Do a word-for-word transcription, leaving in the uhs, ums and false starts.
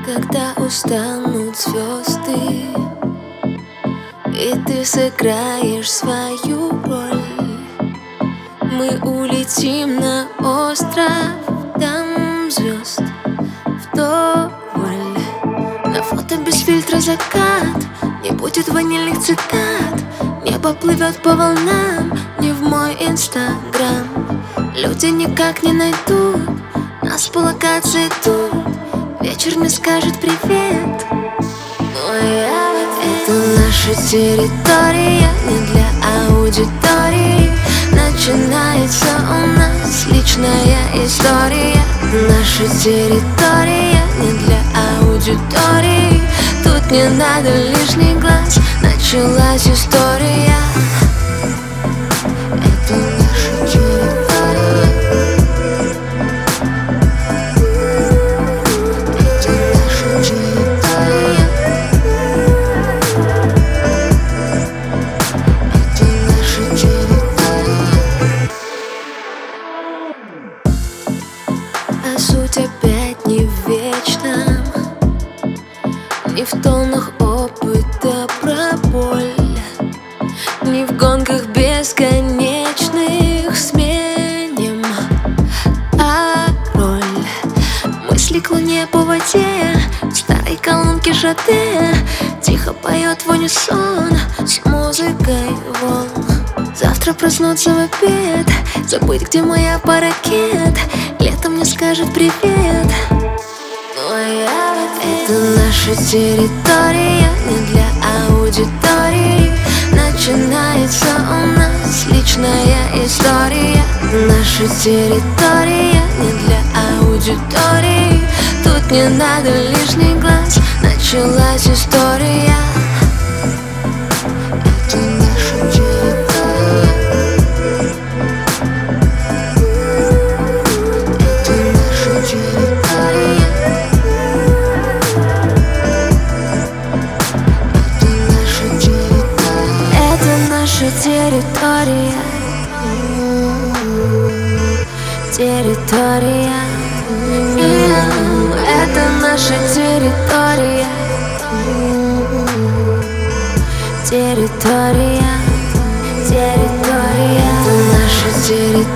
Когда устанут звезды, и ты сыграешь свою роль, мы улетим на остров, там звезд вдоволь. На фото без фильтра закат, не будет ванильных цитат. Небо плывет по волнам, не в мой инстаграм. Люди никак не найдут нас по локации тут. Вечер не скажет привет, но я в ответ. Это наша территория, не для аудитории. Начинается у нас личная история. Наша территория не для аудитории. Тут не надо лишний глаз, началась история. Это наша территория. Это наша территория. Это наша территория. А суть опять не вечна, не в тонах опыта про боль, не в гонках бесконечных сменим, а роль. Мысли к луне по воде, в старой колонке Шаде тихо поет в унисон с музыкой волн. Завтра проснуться в обед, забыть, где моя паракет. Летом не скажет привет, но я в ответ. Это наша территория, не для аудитории. Начинается у нас личная история. Наша территория не для аудитории. Тут не надо лишний глаз, началась история. Это наша территория. Это наша территория. Наша территория, территория, это наша территория, территория, территория, это наша территория.